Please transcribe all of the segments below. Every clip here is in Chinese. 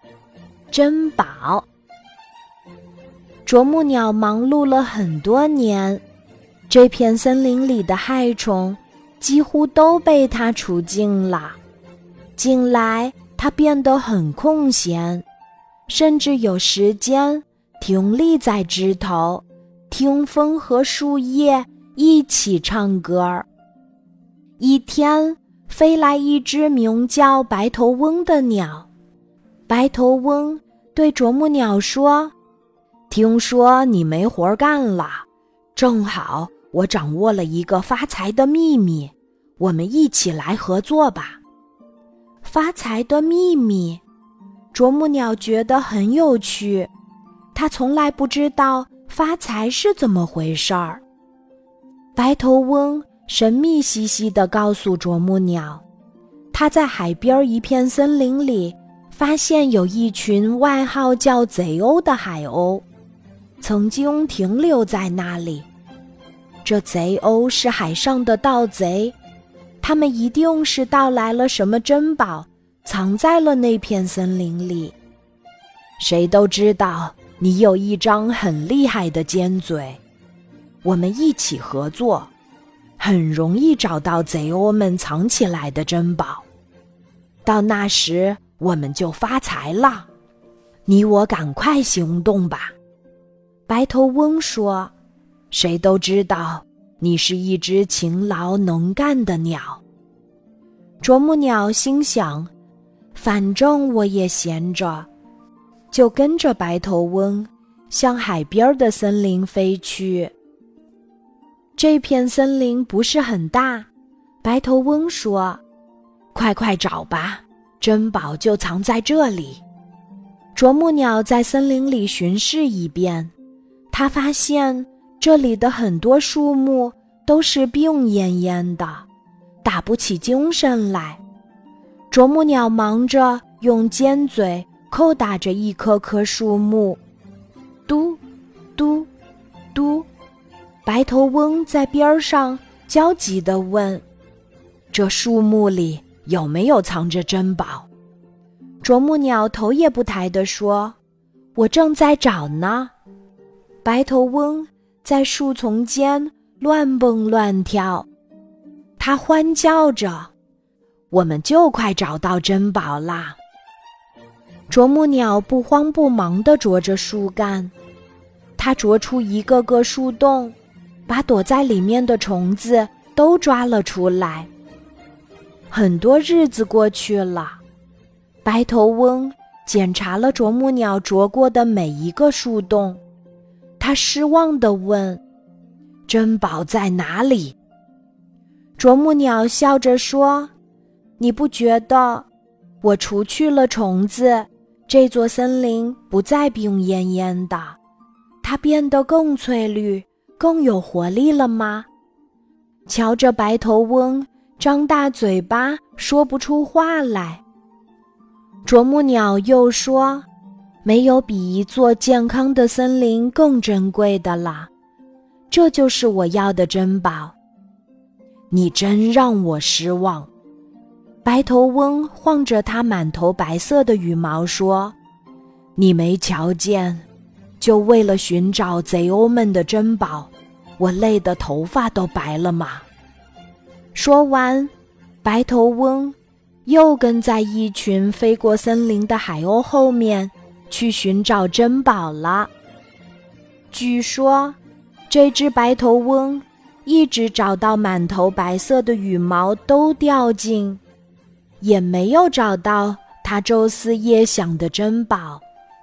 珍宝。啄木鸟忙碌了很多年，这片森林里的害虫几乎都被它除尽了。近来它变得很空闲，甚至有时间停立在枝头，听风和树叶一起唱歌。一天，飞来一只名叫白头翁的鸟。白头翁对啄木鸟说：听说你没活干了，正好我掌握了一个发财的秘密，我们一起来合作吧。发财的秘密，啄木鸟觉得很有趣，他从来不知道发财是怎么回事儿。白头翁神秘兮兮地告诉啄木鸟，他在海边一片森林里发现有一群外号叫贼鸥的海鸥，曾经停留在那里。这贼鸥是海上的盗贼，他们一定是盗来了什么珍宝，藏在了那片森林里。谁都知道你有一张很厉害的尖嘴，我们一起合作，很容易找到贼鸥们藏起来的珍宝。到那时我们就发财了，你我赶快行动吧。白头翁说，谁都知道你是一只勤劳能干的鸟。啄木鸟心想，反正我也闲着，就跟着白头翁向海边的森林飞去。这片森林不是很大，白头翁说，快快找吧，珍宝就藏在这里。啄木鸟在森林里巡视一遍，他发现这里的很多树木都是病恹恹的，打不起精神来。啄木鸟忙着用尖嘴叩打着一棵棵树木，嘟嘟嘟。白头翁在边上焦急地问，这树木里有没有藏着珍宝？啄木鸟头也不抬地说，我正在找呢。白头翁在树丛间乱蹦乱跳，他欢叫着，我们就快找到珍宝啦。啄木鸟不慌不忙地啄着树干，它啄出一个个树洞，把躲在里面的虫子都抓了出来。很多日子过去了，白头翁检查了啄木鸟啄过的每一个树洞，他失望地问，珍宝在哪里？啄木鸟笑着说，你不觉得我除去了虫子，这座森林不再病恹恹的，它变得更翠绿，更有活力了吗？瞧着白头翁张大嘴巴说不出话来。啄木鸟又说，没有比一座健康的森林更珍贵的了，这就是我要的珍宝。你真让我失望。白头翁晃着它满头白色的羽毛说，你没瞧见，就为了寻找贼鸥们的珍宝，我累得头发都白了吗？说完，白头翁又跟在一群飞过森林的海鸥后面去寻找珍宝了。据说这只白头翁一直找到满头白色的羽毛都掉尽，也没有找到他昼思夜想的珍宝。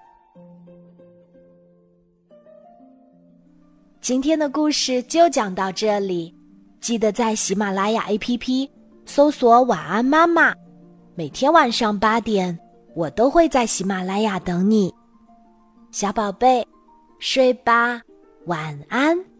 今天的故事就讲到这里，记得在喜马拉雅 APP 搜索晚安妈妈，每天晚上8点，我都会在喜马拉雅等你。小宝贝，睡吧，晚安。